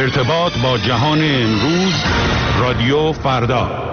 ارتباط با جهان امروز، رادیو فردا.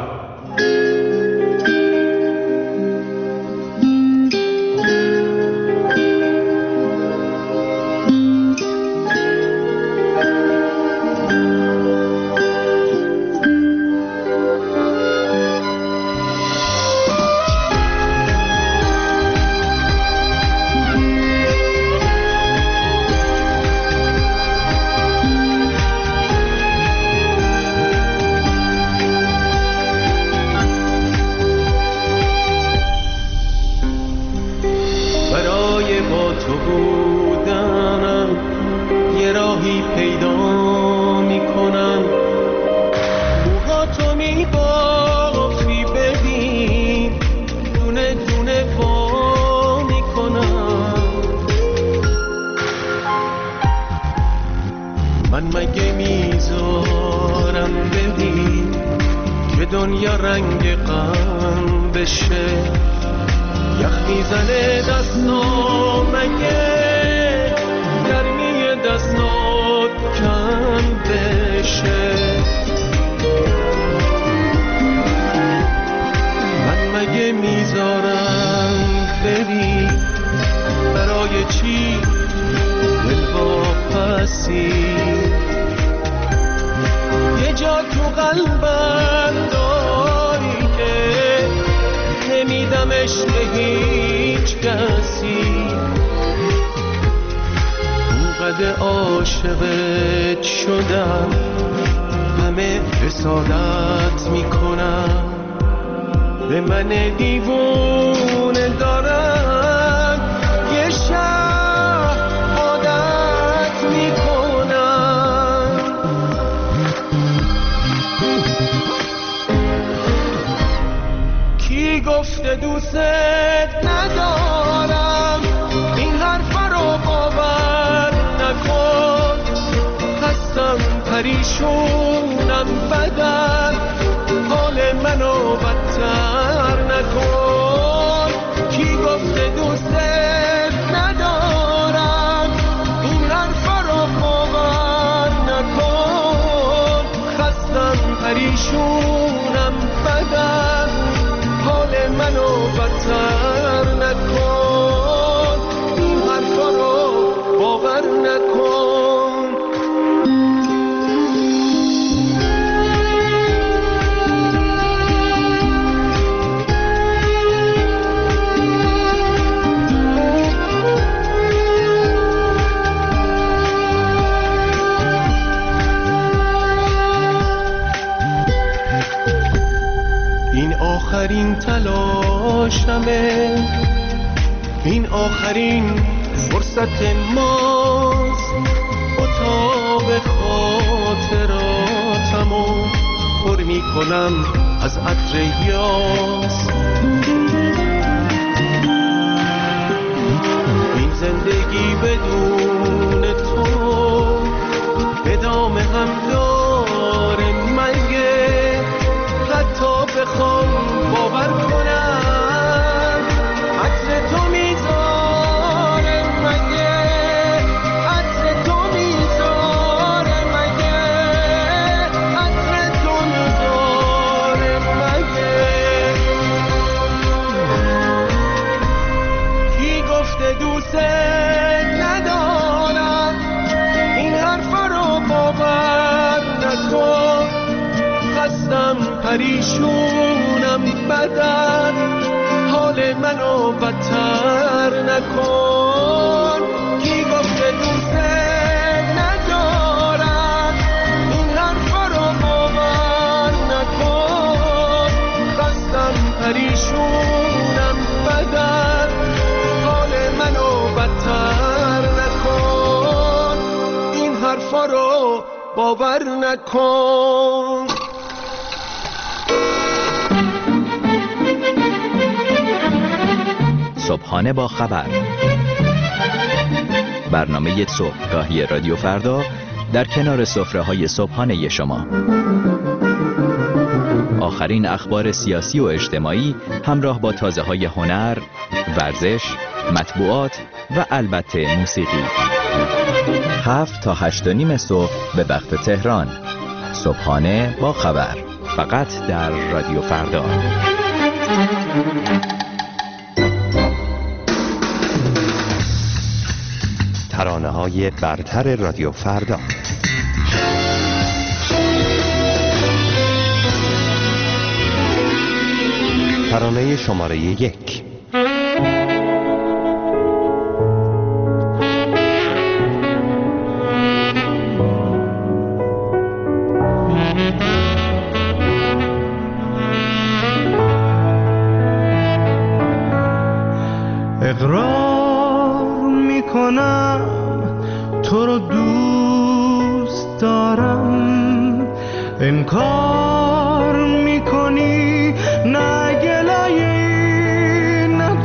دنیا رنگ غم بشه، یخ میزنه دستا، مگه گرمی دستات کم بشه؟ من مگه میذارم بری؟ برای چی دل واپسی؟ یه جا تو قلبم داری که نمیدمش به هیچ کسی. اونقدر عاشقت شدم همه حسادت میکنم، به من دیوونه دارن یه شب عادت میکنم. کی گفته دوست ندارم؟ این حرفا رو باور نکن، هستم پریشونم بدن، حال منو بدتر نکن. کی گفته دوست ندارم؟ این حرفا رو باور نکن، خستم پریشونم بدن، حال منو بدتر نکن. این حرفا رو باور نکن. این آخرین تلاشمه، این آخرین فرصت ماست، اتاق خاطراتمو پر میکنم از عطر یاس. این زندگی بدون تو ادامه هم داره مگه؟ حتی بخوام باور کنم عطر تو میذاره مگه؟ عطر تو میذاره مگه؟ عطر تو میذاره مگه؟ کی گفته دوست ندارم؟ این حرفا رو باور نکن، خستم پریشونم بدن، حال منو بدتر نکن. کی گفته دوست ندارم؟ این حرفا رو باور نکن، خستم پریشونم بدن، حال منو بدتر نکن. این حرفا رو باور نکن. صبحانه با خبر، برنامه صبحگاهی رادیو فردا در کنار سفره‌های صبحانه شما. آخرین اخبار سیاسی و اجتماعی همراه با تازه‌های هنر، ورزش، مطبوعات و البته موسیقی. 7 تا 8 و نیم صبح به وقت تهران. صبحانه با خبر، فقط در رادیو فردا. ترانه‌های برتر رادیو فردا. ترانه شماره 1. اقرار میکنم تو رو دوست دارم، انکار میکنی نه گله‌ای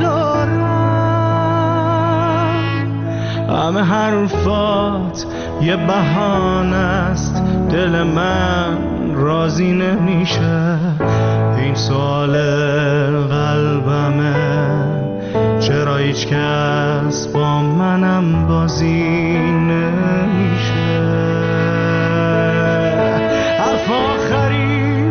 ندارم. همه حرفات یه بهانه است، دل من راضی نمیشه. این سوال قلبمه، چرا هیچ کس با منم بازی نمیشه. حرف آخری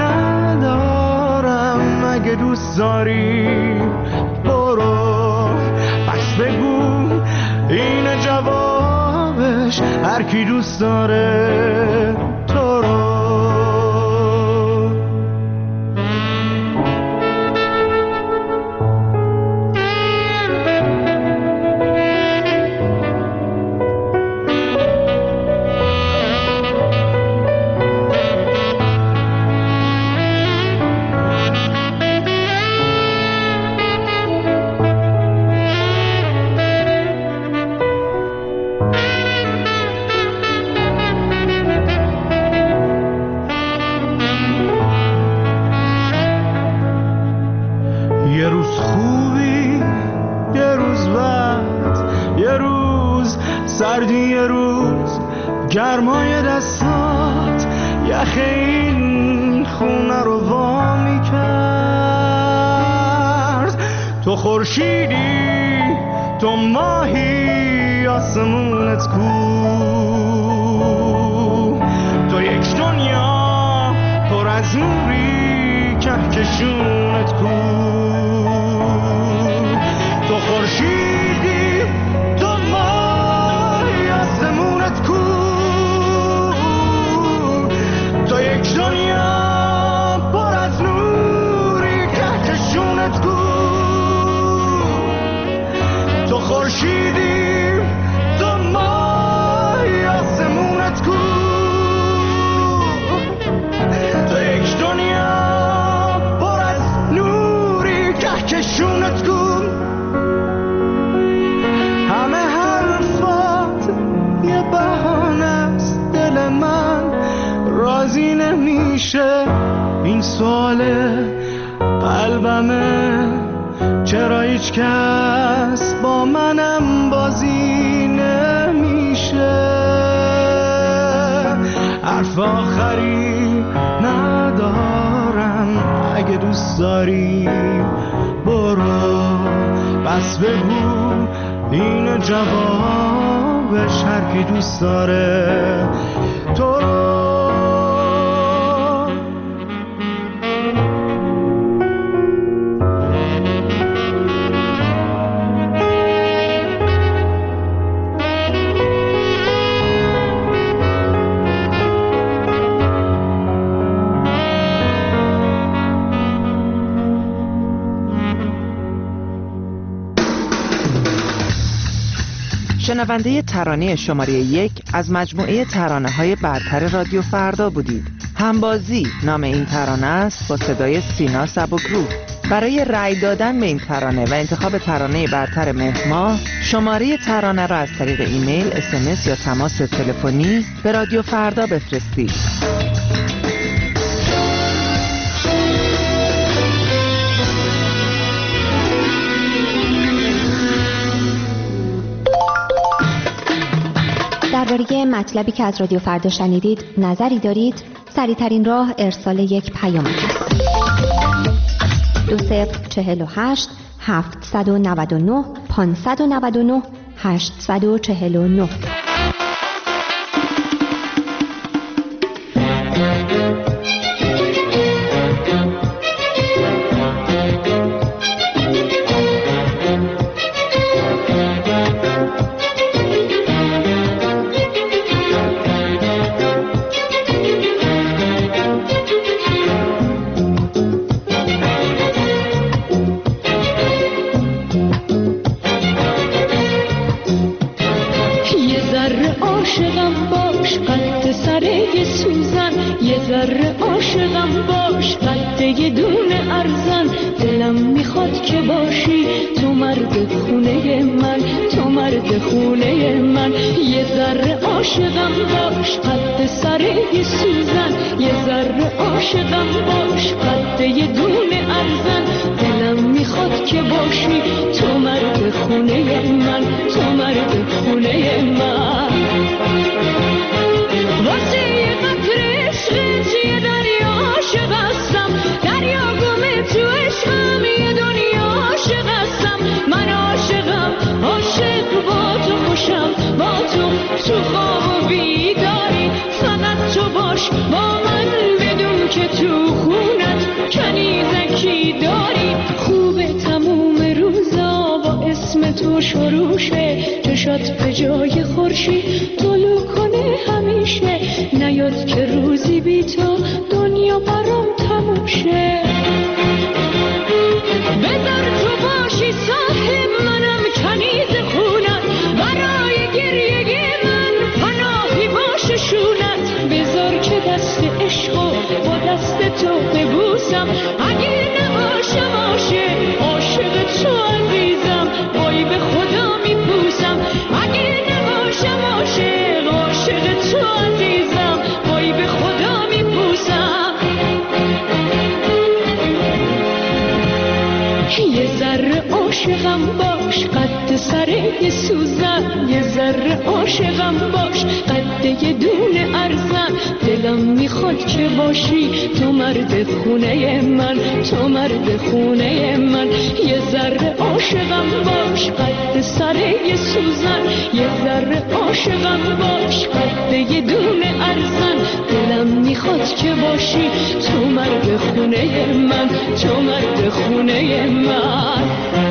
ندارم، اگه دوست داری برو، پس بگو این جوابش، هر کی دوست داره تو رو. یه روز خوبی، یه روز بد، یه روز سردی، یه روز گرمای دستات یخ این خونه رو وا میکرد. تو خورشیدی، تو ماهی، آسمونت کو، تو یک دنیا پر از نوری، کهکشونت کو. تو خورشیدی، تو ماهی، آسمونت کو، تو یک دنیا پر از نوری، کهکشونت کو. تو خورشیدی، تو ماهی، آسمونت کو، تو یک دنیا پر از نوری، کهکشونت کو. همه حرفات یه بهانه است، دل من راضی نمیشه. این سوال قلبمه، چرا هیچ کس با منم بازی نمیشه. حرف آخری ندارم، اگه دوست داری برو، بس بگو این جوابش، هر کی دوست داره تو رو. شنونده ترانه شماره 1 از مجموعه ترانه‌های برتر رادیو فردا بودید. همبازی نام این ترانه است، با صدای سینا سبکرو. برای رأی دادن به این ترانه و انتخاب ترانه برتر مهر ماه، شماره ترانه را از طریق ایمیل، SMS یا تماس تلفنی به رادیو فردا بفرستید. درباره مطلبی که از رادیو فردا شنیدید نظری دارید؟ سریع‌ترین راه ارسال یک پیام است. 2048 799 599 849 باش، قد سر یه سوزن، یه ذره عاشقم باش، قد یه دونه ارزن. دلم میخواد که باشی تو مرد خونه من، تو مرد خونه من. یه ذره عاشقم باش، قد سر یه سوزن، یه ذره عاشقم باش، قد یه دونه ارزن. دلم میخواد که باشی تو مرد خونه من، تو مرد خونه من. واسه یه قطره عشقت یه دریا عاشق هستم، دریا گمه تو عشقم، یه دنیا عاشق هستم. من عاشقم، عاشق با تو خوشم، با تو تو خواب و بیداری. فقط تو باش با من، بدون که تو خونت کنیزکی داری. خوبه تموم روزا با اسم تو شروع شه، چشات به جای خورشید طلوع کنه همیشه. نیاد که روزی بی تو دنیا برام تموم شه. بذار تو باشی صاحب منم، کنیز خونت، برای گریه من پناهی باشه شونت. بذار که دست عشقو با دست تو ببوسم، اگه نباشم عاشق تو عزیزم، وای به خدا میپوسم. اگه نباشم عاشق تو عزیزم، وای به خدا میپوسم. یه ذره عاشقم باش، قد سر یه سوزن، یه ذره عاشقم باش، قد یه دونه ارزن. دلم میخواد که باشی تو مرد خونه من، تو مرد خونه من. یه ذره عاشقم باش، قد سر یه سوزن، یه ذره عاشقم باش، قد یه دونه ارزن. دلم میخواد که باشی تو مرد خونه من، تو مرد خونه من.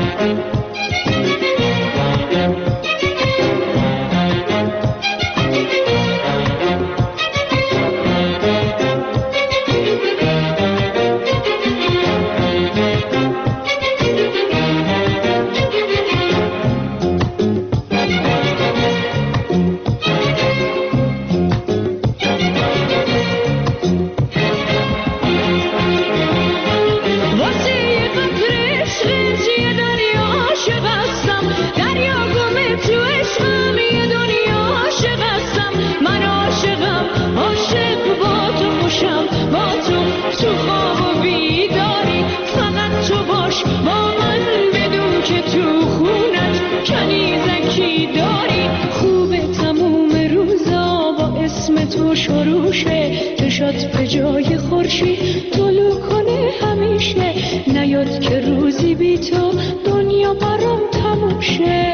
شروع شه، چشات به جای خورشید طلوع کنه همیشه. نیاد که روزی بی تو دنیا برام تموم شه.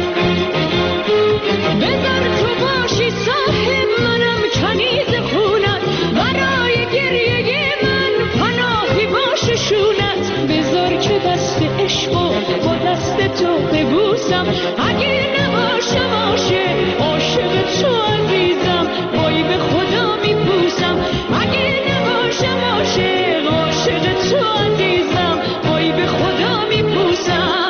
بذار تو باشی صاحب منم، کنیز خونت، برای گریه من پناهی باشه شونت. بذار که دست عشقو با دست تو ببوسم، اگه نباشم عاشق تو عزیزم، وای به خدا میپوسم. اگه نباشم عاشق تو عزیزم، وای به خدا میپوسم.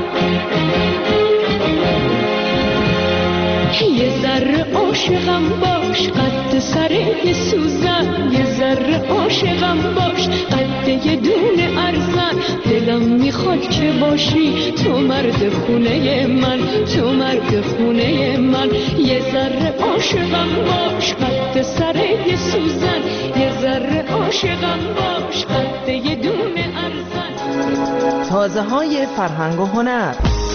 یه ذره عاشقم باش، قد سر یه سوزن، یه ذره عاشقم باش، قد یه دونه ارزن. دلم میخواد که باشی تو مرد خونه من، تو مرد خونه من. یه ذره عاشقم باش، قد سر یه سوزن، یه ذره عاشقم باش، قد یه دونه ارزن. تازه های فرهنگ و هنر.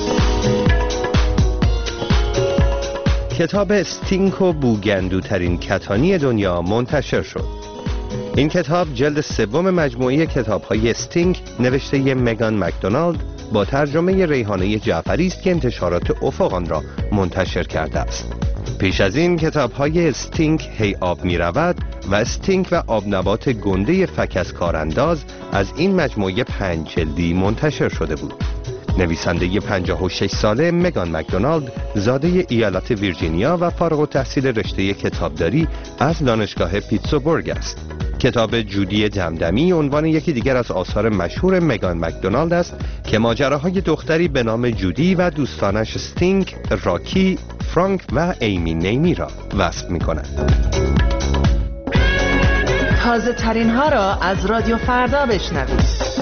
کتاب استینک و بوگندوترین کتانی دنیا منتشر شد. این کتاب جلد سوم مجموعه کتاب‌های استینک نوشته ی مگان مکدونالد با ترجمه ریحانه جعفری است که انتشارات افق آن را منتشر کرده است. پیش از این کتاب‌های استینک هی آب می‌رود و استینک و آبنبات گنده فکس کارانداز از این مجموعه 5 جلدی منتشر شده بود. نویسنده 56 ساله مگان مکدونالد زاده ایالت ویرجینیا و فارغ التحصیل رشته کتابداری از دانشگاه پیتسبورگ است. کتاب جودی دمدمی عنوان یکی دیگر از آثار مشهور مگان مکدونالد است که ماجراهای دختری به نام جودی و دوستانش استینگ، راکی، فرانک و ایمی نیمی را وصف می کند. تازه ترین ها را از رادیو فردا بشنوید.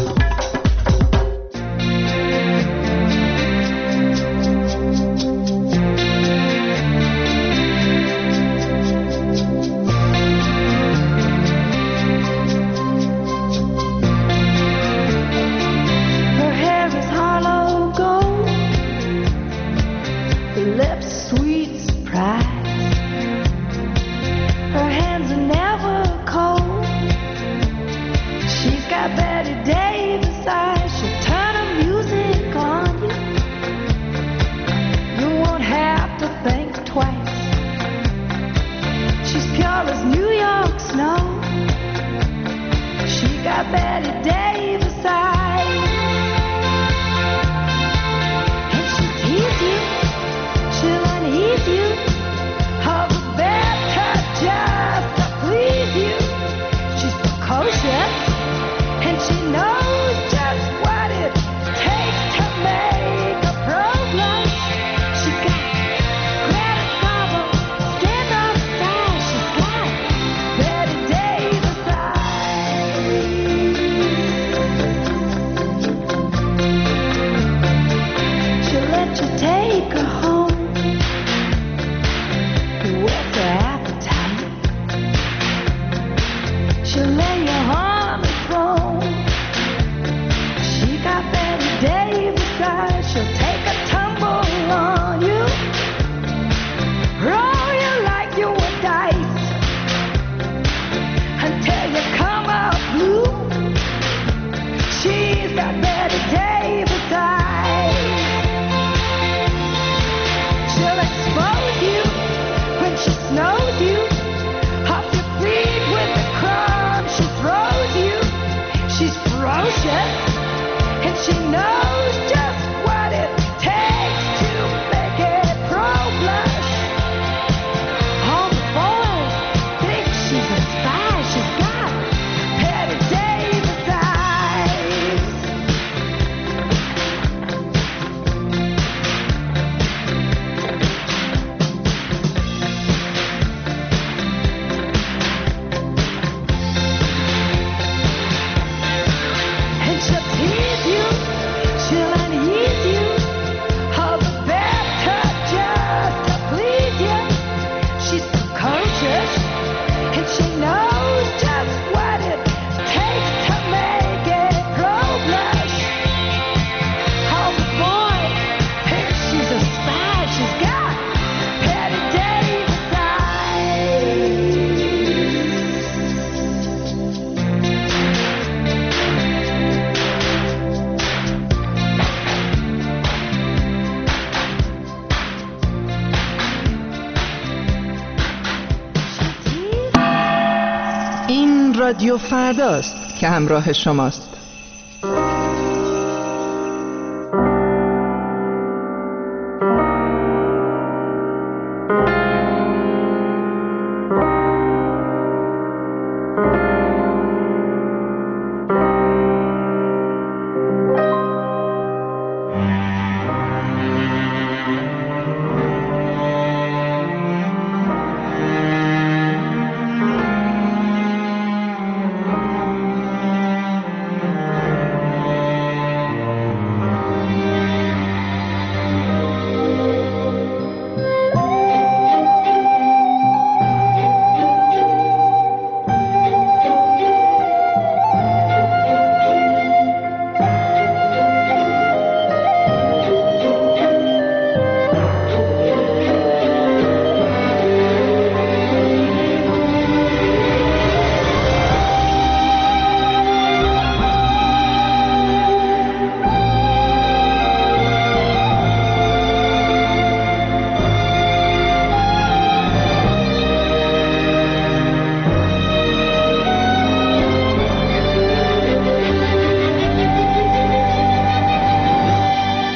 رادیو فرداست که همراه شماست.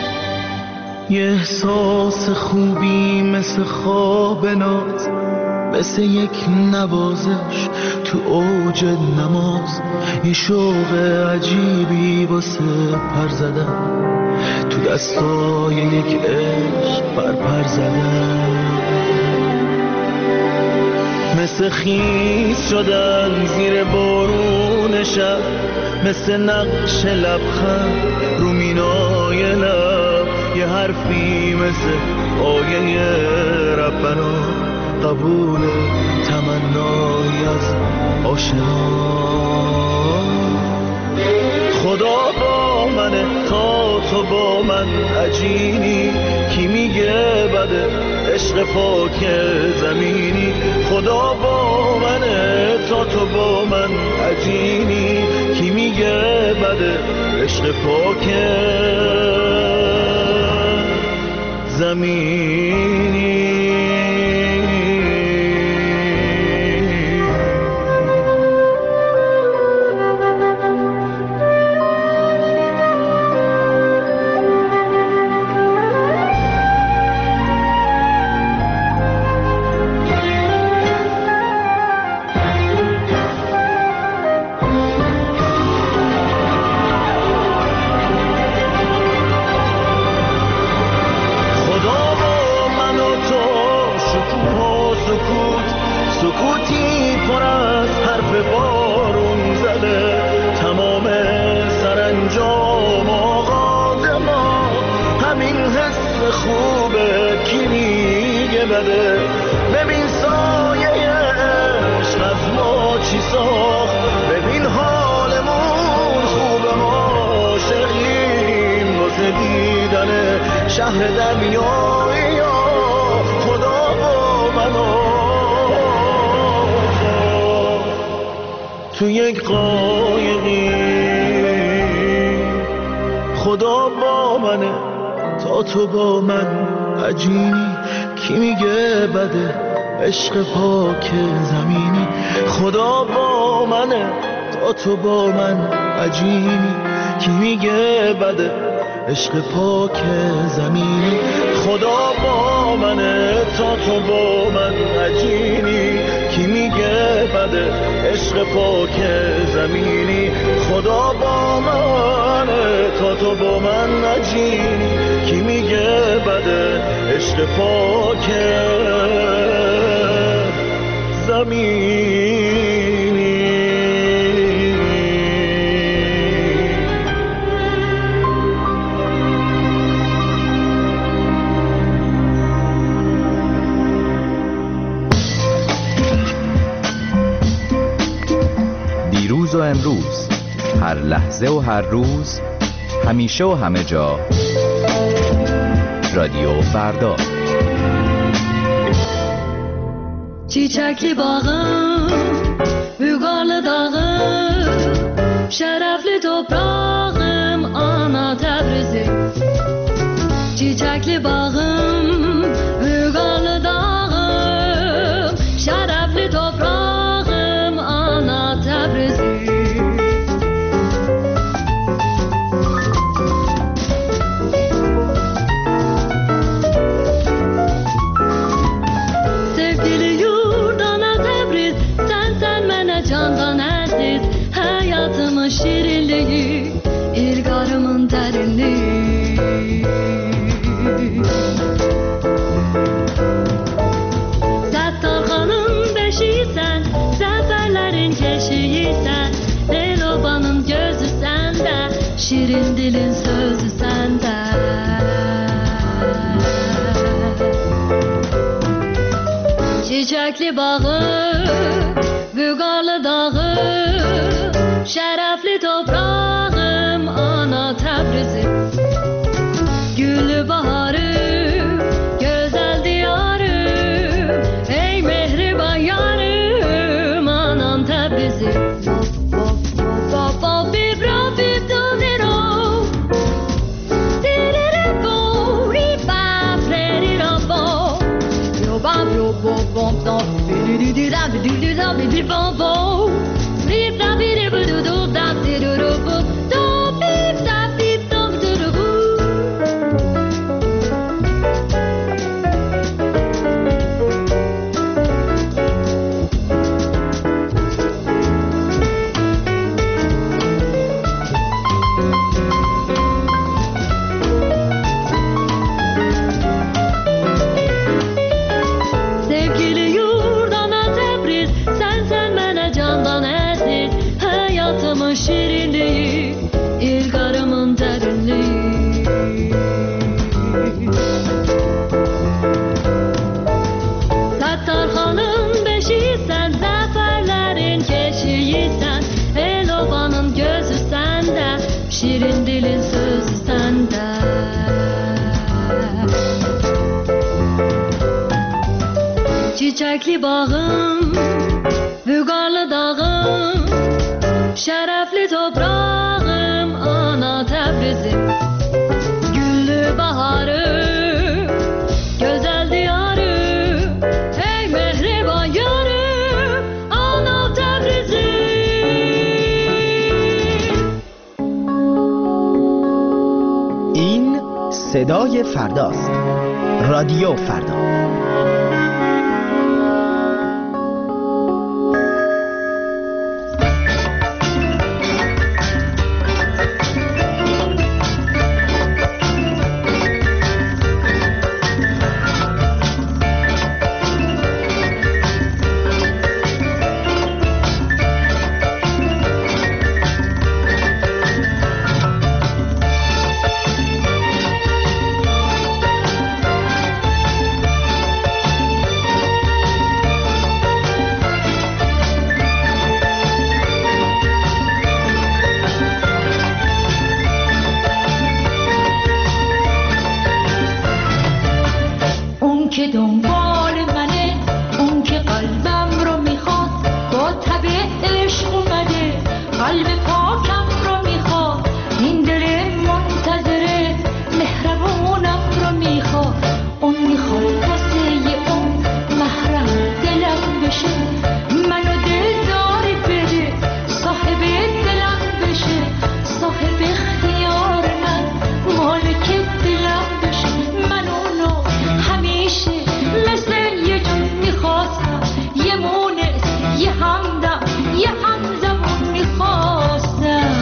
احساس خوبی مثل خواب ناز مثل یک نوازش تو اوج نماز، یه شوق عجیبی واسه پر زدن، تو دستای یک عشق پر زدن. مثل خیس شدن زیر بارون شب، مثل نقش لبخند رو مینای لب، یه حرفی مثل آیه ربنا، قبول تمنای از آشنا. خدا با منه تا تو با من عجینی، کی میگه بده عشق پاک زمینی. خدا با منه تا تو با من عجینی، کی میگه بده عشق پاک زمینی. سکوتی پر از حرف بارون زده، تمام سرانجام آغاز ما همین حس خوبه، کی میگه بده. ببین سایه عشق از ما چی ساخت، ببین حالمون خوبه، ما عاشقیم واسه دیدن شهر دریایی. خدا با منو تو یک قایقی، خدا با منه تا تو با من عجینی، کی میگه بده عشق پاک زمینی. خدا با منه تا تو با من عجینی، کی میگه بده عشق پاک زمینی. خدا با منه تا تو با من عجینی، کی میگه بده عشق پاک زمینی. خدا با منه تا تو با من عجینی، کی میگه بده عشق پاک زمینی. دیروز و امروز، هر لحظه و هر روز، همیشه و همه جا، رادیو فردا. Çiçekli bağım, Büyükarlı dağım, şerefli toprağım, ana Tebrizim. Çiçekli bağım, Büyükarlı dağım, şerefli toprağım, ana Tebrizim. Şirinliği, ilgarımın derinliği. Settarhanın beşiysen, seferlerin keşiysen, Delobanın gözü sende, şirin dilin sözü sende. Çiçekli bağı, Büyükarlı dağı, şerefli toprağım, ana Tebrizim. Güllü baharım, güzel diyarım, ey mehriban yarım, anam Tebrizim. Çiçekli bağım, vügarlı dağım, şerefli toprağım, ana Tebrizim. Güllü baharım, güzel diyarım, ey mehriban yarım, ana Tebrizim. این صدای فرداست. رادیو فردا. که دنبال منه، اون که قلبم رو میخواد، با تب عشق اومده، قلب پاکم رو میخواد، این دل منتظره مهربونم رو میخواد، اون میخواد واسه اون محرم دلم بشه، منو دلداری بده، صاحب دلم بشه، صاحب اختیار من، مالک دلم بشه، من اونو همیشه مثل یه جون میخواستم، یه مونس، یه همدم، یه همزمون میخواستم.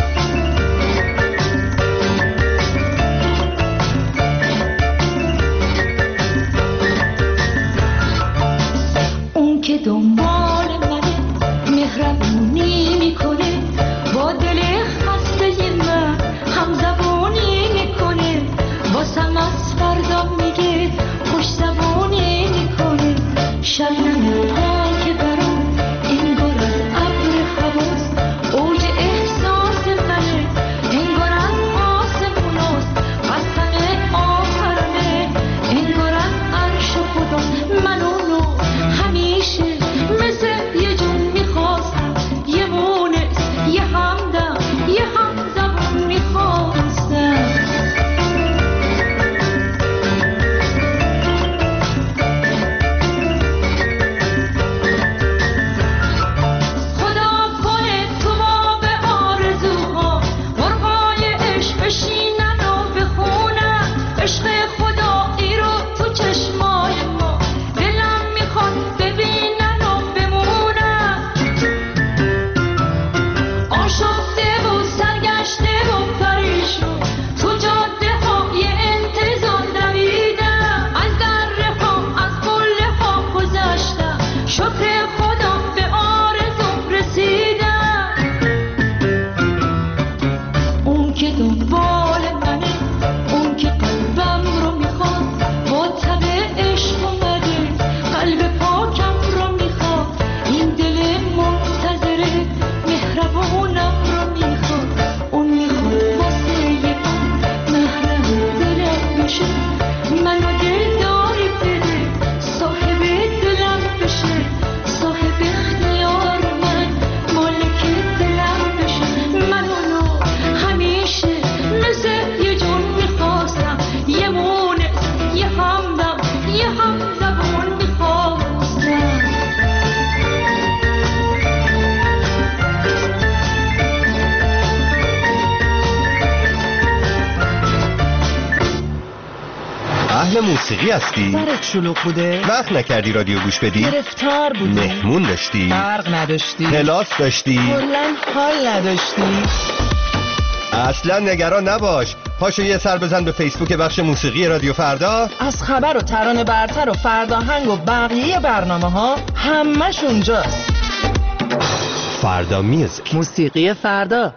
اون که دنبال منه، مهربونی میکنه، با دل خسته من همزبونی میکنه، واسم از فردا میگه خوش زبونی میکنه، شبنم پاک برام انگار از ابر حواس، اوج احساس منه انگار از آسموناست، قسم آخرمه انگار از عرش خدا، من اونو همیشه مثل یه جون میخواستم، یه مونس، یه همدم، یه همزبون میخواستم. اهل موسیقی هستی؟ برات شلوغ بوده؟ وقت نکردی رادیو گوش بدی؟ گرفتار بودی؟ مهمون داشتی؟ برق نداشتی؟ کلاس داشتی؟ کلاً حال نداشتی؟ اصلا نگران نباش، پاشو یه سر بزن به فیسبوک بخش موسیقی رادیو فردا. از خبر و ترانه برتر و فرداهنگ و بقیه برنامه ها همش اونجاست. فردا میوزیک، موسیقی فردا.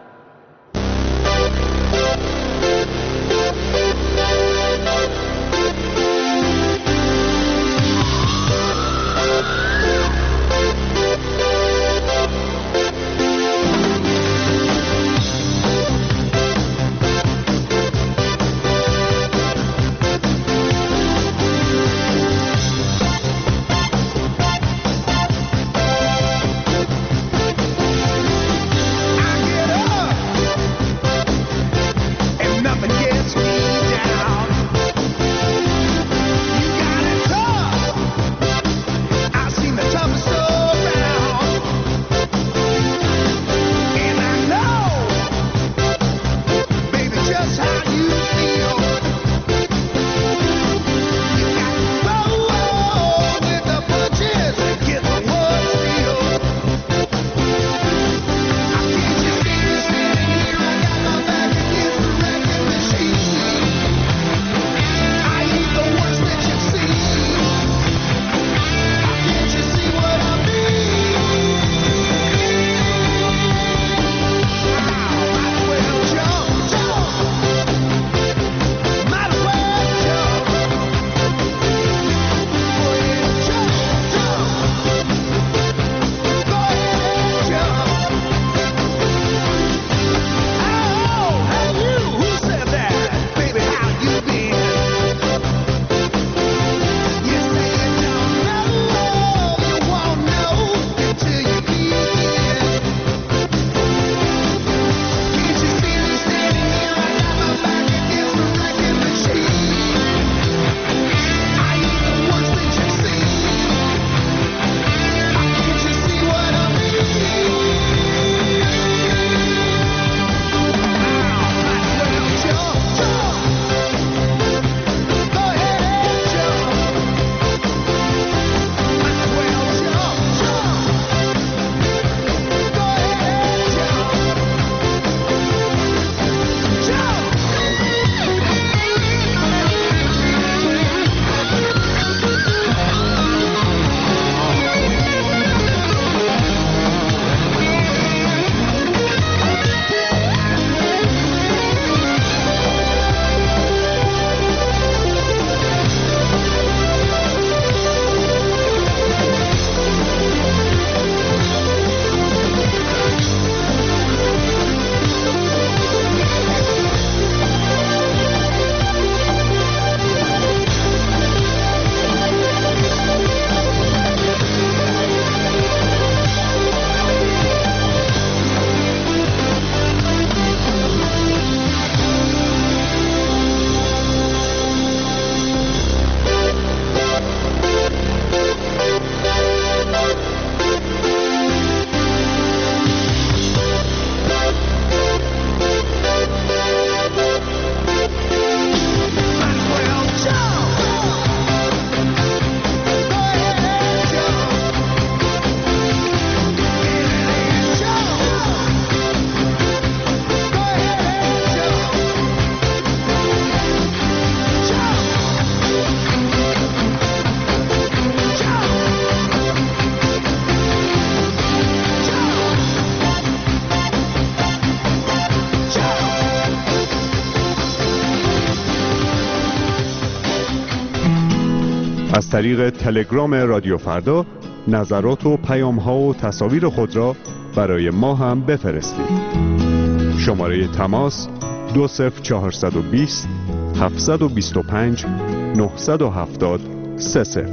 از طریق تلگرام رادیو فردا نظرات و پیام‌ها و تصاویر خود را برای ما هم بفرستید. شماره تماس 20420 725 970 30.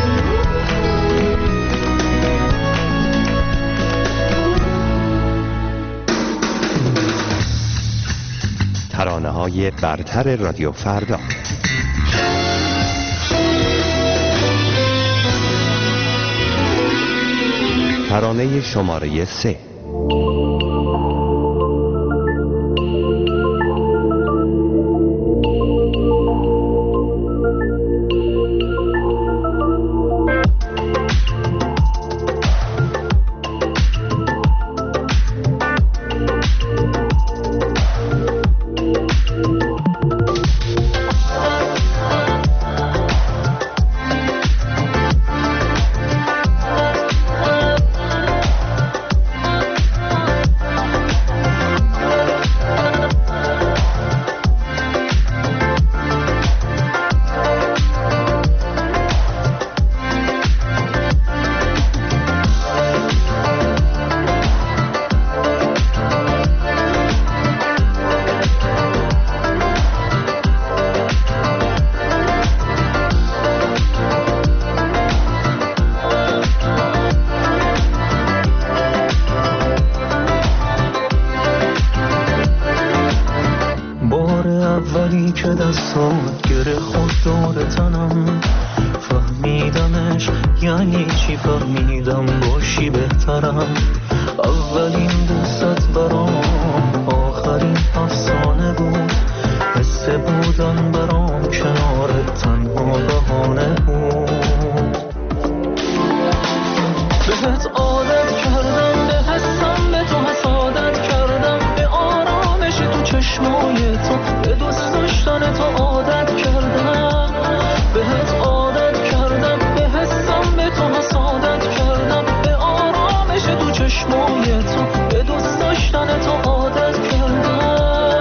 ترانه‌های برتر رادیو فردا. ترانه شماره 3. که دستات گره خود دور تنم، فهمیدمش یعنی چی، فهمیدم باشی بهترم. اولین دوست برام آخرین افسانه بود، حس بودن برام کنارت تنها بهانه بود. بهت عادت کردم، به حسم به تو حسادت کردم، به آرامش تو چشمای تو، به دوست داشتن تو عادت کردم. بهت عادت کردم، به حسم به تو حسادت کردم، به آرامش تو چشمای تو، به دوست داشتن تو عادت کردم.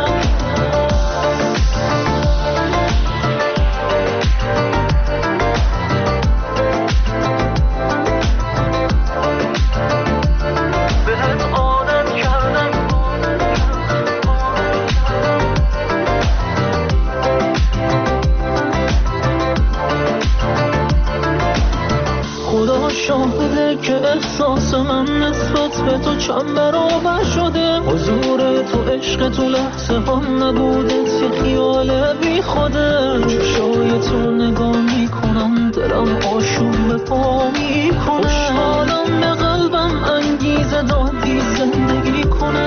شاهده که احساس من نسبت به تو چند برابر شده. حضور تو عشق تو لحظه هم نبودت یه خیال بی خوده. چشای تو نگاه میکنم دلم آشوب به پا میکنه. خوشحالم به قلبم انگیزه دادی زندگی کنه.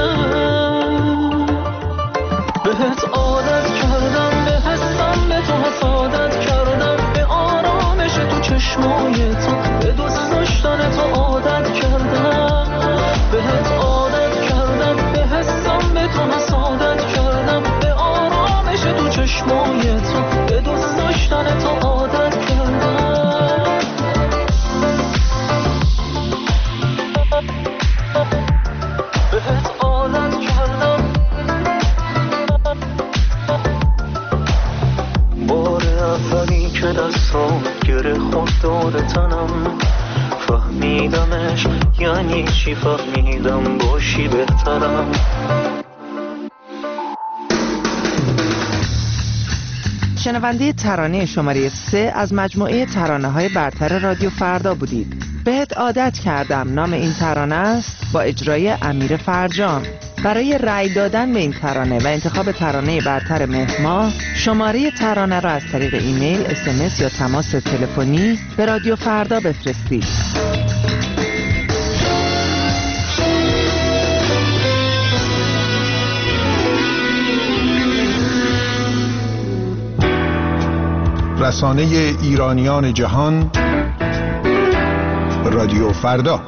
بهت عادت کردم، به حسم به تو حسادت کردم، به آرامش تو چشمای تو، به دوست داشتن تو عادت کردم. بهت عادت کردم، به حسم به تو حسادت کردم، به آرامش تو چشمای تو، به دوست داشتن تو عادت کردم. بهت عادت کردم. بار اولی که دستام گره خود دور تنم، فهمیدمش یعنی چی، فهمیدم باشی بهترم. شنونده ترانه شماره 3 از مجموعه ترانه‌های برتر رادیو فردا بودید. بهت عادت کردم نام این ترانه است، با اجرای امیر فرجام. برای رأی دادن به این ترانه و انتخاب ترانه برتر مهر ماه، شماره ترانه را از طریق ایمیل، SMS یا تماس تلفنی به رادیو فردا بفرستید. رسانه ایرانیان جهان، رادیو فردا.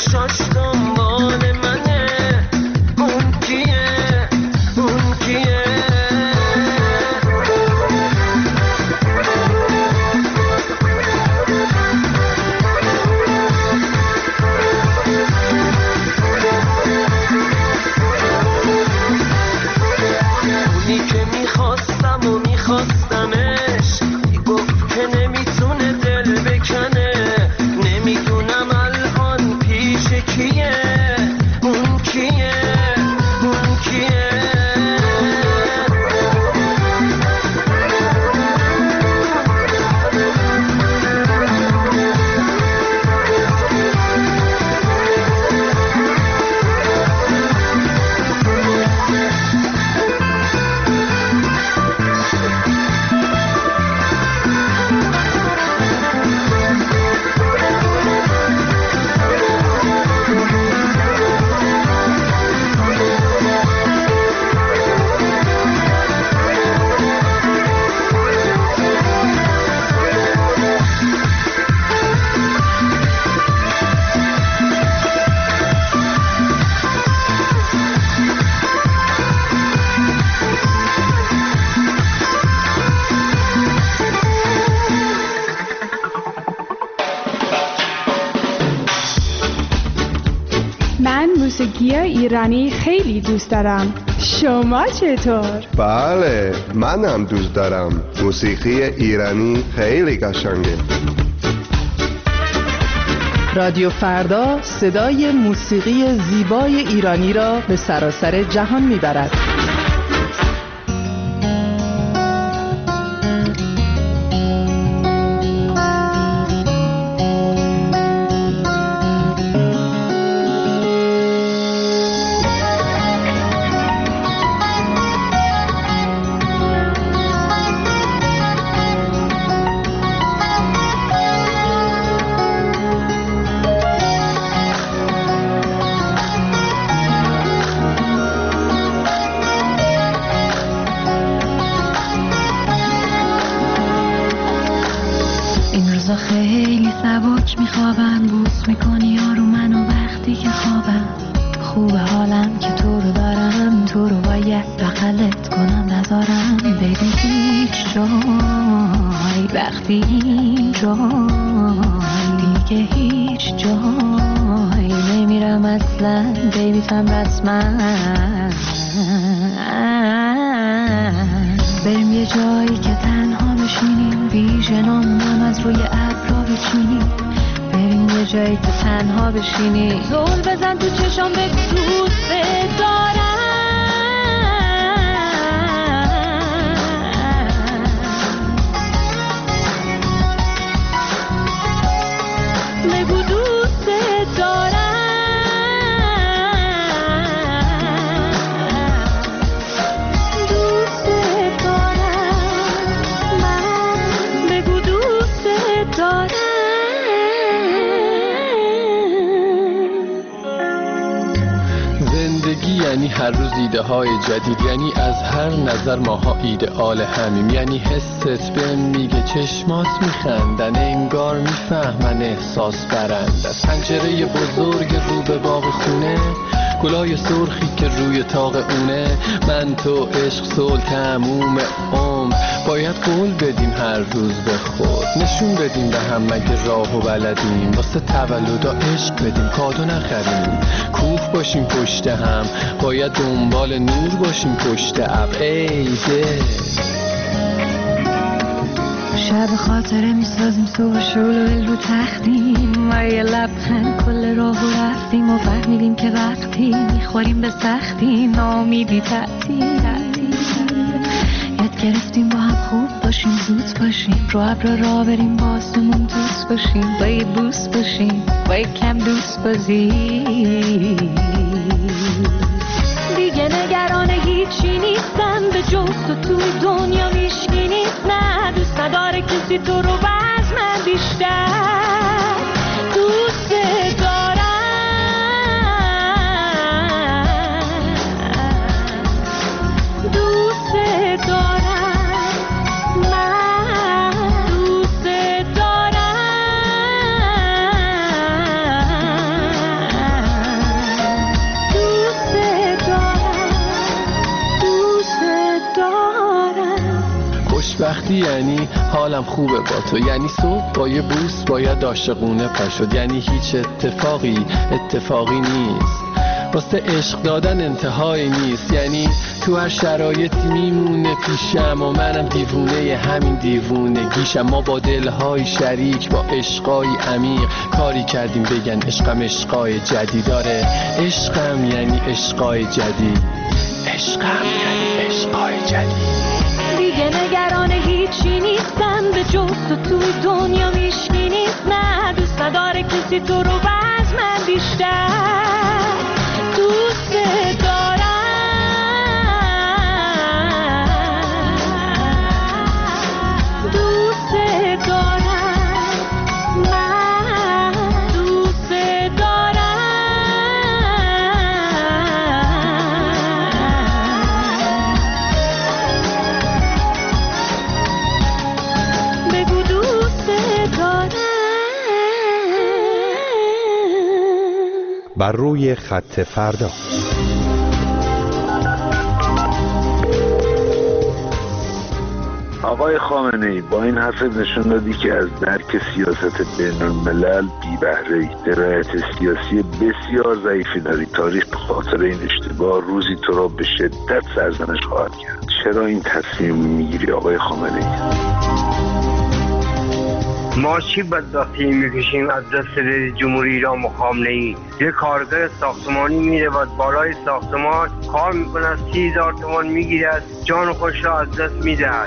چشاش دنبال منه. اون کیه؟ اون کیه؟ اونی که میخواستم و میخواستمش گفت که نمیتونه دل بکنه. نمیدونم الان پیش کیه. اون کیه؟ اون کیه؟ من موسیقی ایرانی خیلی دوست دارم. شما چطور؟ بله، منم دوست دارم. موسیقی ایرانی خیلی قشنگه. رادیو فردا صدای موسیقی زیبای ایرانی را به سراسر جهان میبرد. خیلی سبک میخوابم، بوس میکنی یارو منو وقتی که خوابم. خوبه حالم که تو رو دارم، تو رو باید بغلت کنم نذارم. بیبی هیچ جای وقتی این جای دیگه هیچ جای نمیرم اصلا. بیبی تم رسما بریم یه جایی که تنها بشینیم، ویژنامونم از روی ابرا بچینیم. بریم یه جایی که تنها بشینیم، زل بزن تو چشام بگو دوست دارم. بگو دوست دارم. یعنی هر روز ایده های جدید، یعنی از هر نظر ماها ایدئال همیم. یعنی حست بهم میگه چشمات میخندن، انگار میفهمن احساس برند. از پنجره بزرگ رو به باغ خونه، گلای سرخی که روی طاق اونه. من تو عشق صلح تموم عمر، باید قول بدیم هر روز به خود. نشون بدیم به هم مگه راهو بلدیم، واسه تولدا عشق بدیم کادو نخریم. کوف باشیم پشت هم، باید دنبال نور باشیم پشت ابر. ای دل شب خاطره میسازیم، صبح شلوغ رو تختیم و یه لبخند کل راهو رفتیم و فهمیدیم که وقتی میخوریم به سختی نامیدی تعطیل. یاد گرفتیم با هم خوب باشیم، زود باشیم، رو ابر را بریم با آسمون دوست باشیم، با یه بوس باشیم، با یه کم دوست بازی. دیگه نگران هیچی نیستم، به جز تو توی دنیا هیچکی نیست. نه دوست نداره کسی تو رو از من بیشتر دوست دارم. دوست دارم، من دوست دارم. بودی یعنی حالم خوبه با تو، یعنی صبح با یه بوس باید عاشقونه پا شد، یعنی هیچ اتفاقی نیست، واسه عشق دادن انتهایی نیست، یعنی تو هر شرایطی میمونه پیشم و منم دیوونه همین دیوونگیشم. ما با دلهای شریک با عشقای عمیق کاری کردیم بگن عشقم عشقای جدید داره، عشقم یعنی عشقای جدید، عشقم یعنی عشقای جدید. دیگه نگران هیچی نیستم به جز تو توی دنیا میشکی نیست، نه دوست نداره کسی تو رو از من بیشتر دوست دارم، دوست دارم، من دوست دارم. بگو دوست دارم. بر روی خط فردا. آقای خامنه‌ای با این حرف نشون دادی که از درک سیاست بین الملل بی بهره‌ای، درایت سیاسی بسیار ضعیفی داری. تاریخ به خاطر این اشتباه روزی تو را به شدت سرزنش خواهد کرد. چرا این تصمیم میگیری آقای خامنه‌ای؟ ما چی بدبختی میکشیم از دست رئیس جمهوری ایران و خامنه‌ای؟ یه کارگر ساختمانی میره و بالای ساختمان کار میکنه، 30,000 تومان میگیره، جان خودش را از دست میدهد.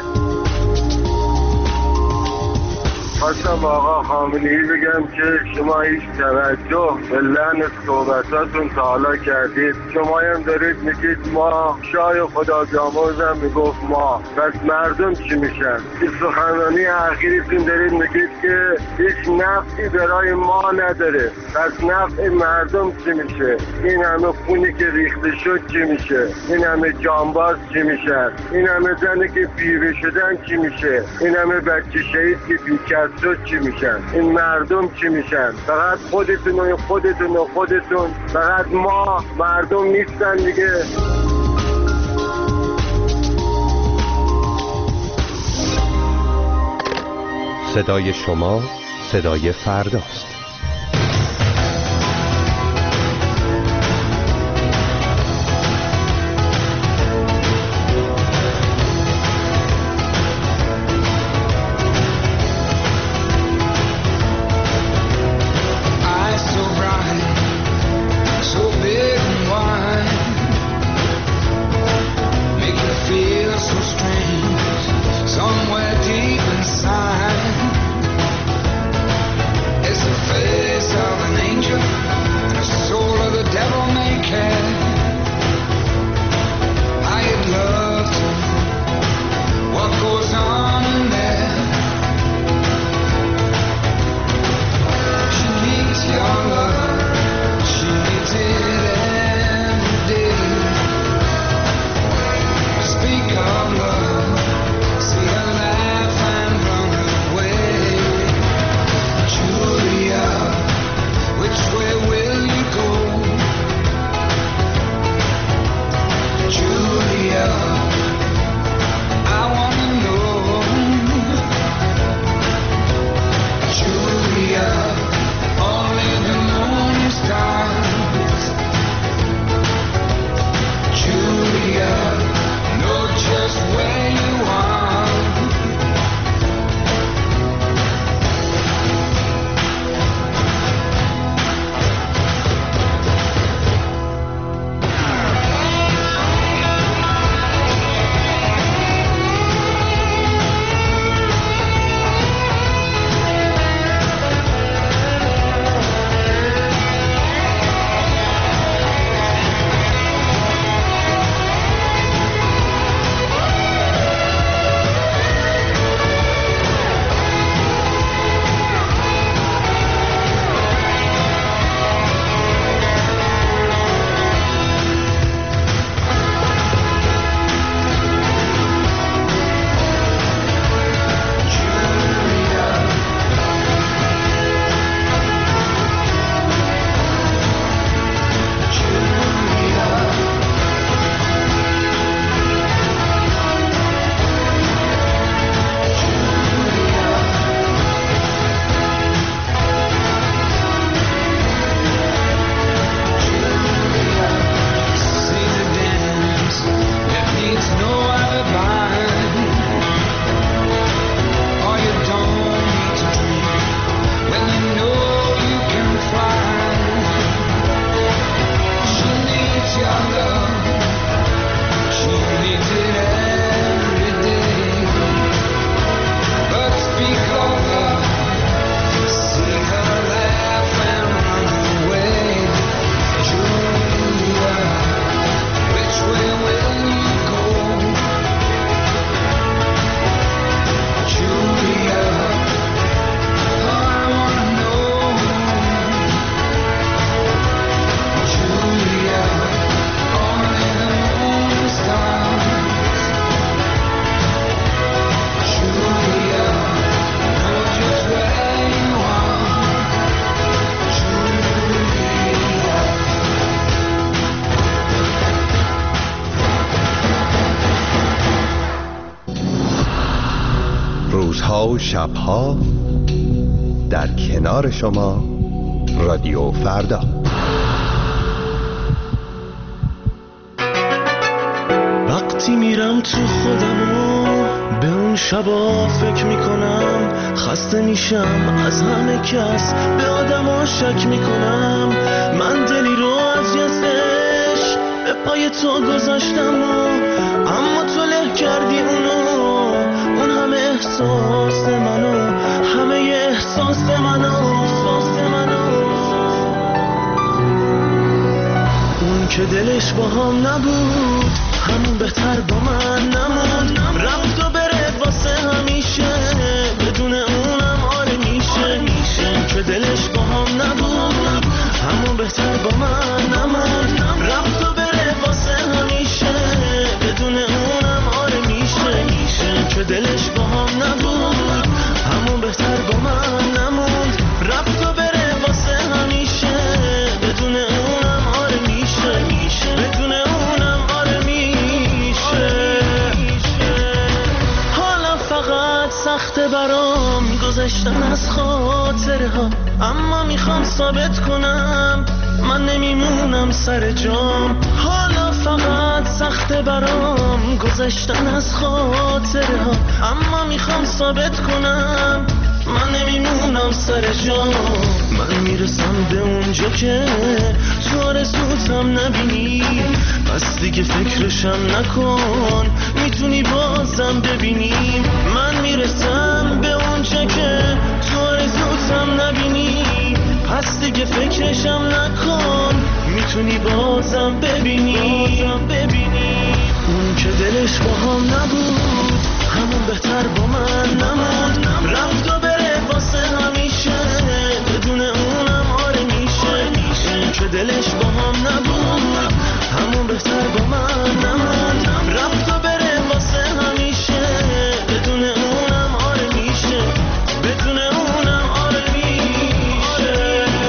خواستم آقا خامنه‌ای بگم که شما هیچ توجه به لحن صحبتاتون تا حالا کردید. شما هم دارید میگید ما، شاه خدا بیامرز هم میگفت ما، پس مردم چی میشن؟ این سخنرانی اخیرتون دارید میگید که هیچ نفعی برای ما نداره، پس نفع مردم چی میشه؟ این همه خونی که ریخته شد چی میشه؟ این همه جانباز چی میشن؟ این همه زنی که بیوه شدن چی میشه؟ این همه بچه شهید که بیکس شد چی میشن؟ این مردم چی میشن؟ فقط خودتون و خودتون و خودتون، فقط ما مردم نیستن دیگه. صدای شما صدای فرداست. Somewhere deep inside, it's a روزها و شبها در کنار شما رادیو فردا. وقتی میرم تو خودم و به اون شبا فکر میکنم، خسته میشم از همه کس، به آدما شک میکنم. من دلی رو از یزش به پای تو گذاشتم و اما تو له کردی اون همه احساس منو، همه احساس منو. اون که دلش با هم نبود همون بهتر با من نموند، رفت و بره واسه همیشه، بدون اونم آره میشه. اون که دلش با هم نبود همون بهتر با من نموند، رفت و بره واسه همیشه، بدون اونم آره میشه. اون که دلش با هم نبود همون بهتر با من نموند، رفت و بره واسه همیشه، بدون اونم آره میشه، بدون اونم آره میشه. حالا فقط سخته برام گذشتن از خاطره ها، اما میخوام ثابت کنم من نمیمونم سر جام. حالا فقط سخته برام گذشتن از خاطره ها، اما میخوام ثابت کنم من نمیمونم سر جام. من میرسم به اونجا که تو آرزوتم نبینی، بس دیگه فکرشم نکن، میتونی بازم ببینی. من میرسم به اونجا که تو آرزوتم نبینی، پس دیگه فکرشم نکن، میتونی بازم ببینی. اون که دلش با هم نبود همون بهتر با من نموند، رفت و بره واسه همیشه، بدون اونم آره میشه. اون که دلش با هم نبود همون بهتر با من نموند، رفت و بره واسه همیشه، بدون اونم آره میشه، بدون اونم آره میشه.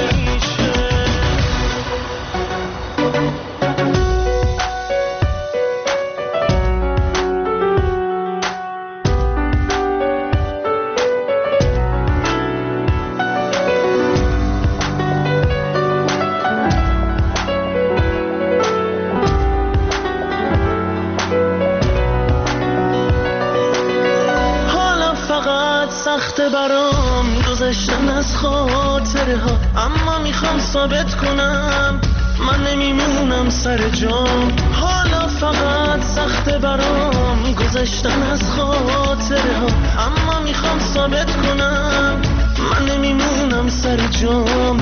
سخته برام گذشتن از خاطره ها، اما میخوام ثابت کنم من نمیمونم سر جام. حالا فقط سخته برام گذشتن از خاطره ها، اما میخوام ثابت کنم من نمیمونم سر جام.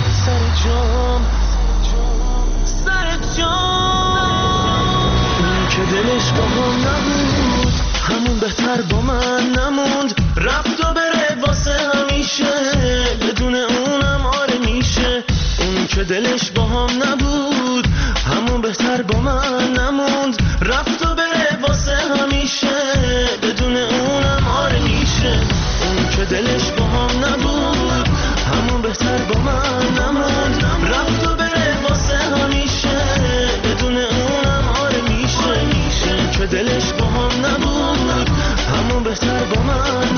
اون که دلش با هم نبود همون بهتر با من نموند، رفت و بره واسه همیشه، بدون اونم آره میشه. اون که دلش با هم نبود همون بهتر با من نموند، رفت و بره واسه همیشه، بدون اونم آره میشه. اون که دلش با هم نبود همون بهتر با من نموند، رفت و بره واسه همیشه، بدون اونم آره میشه. اون که دلش با هم نبود همون بهتر با من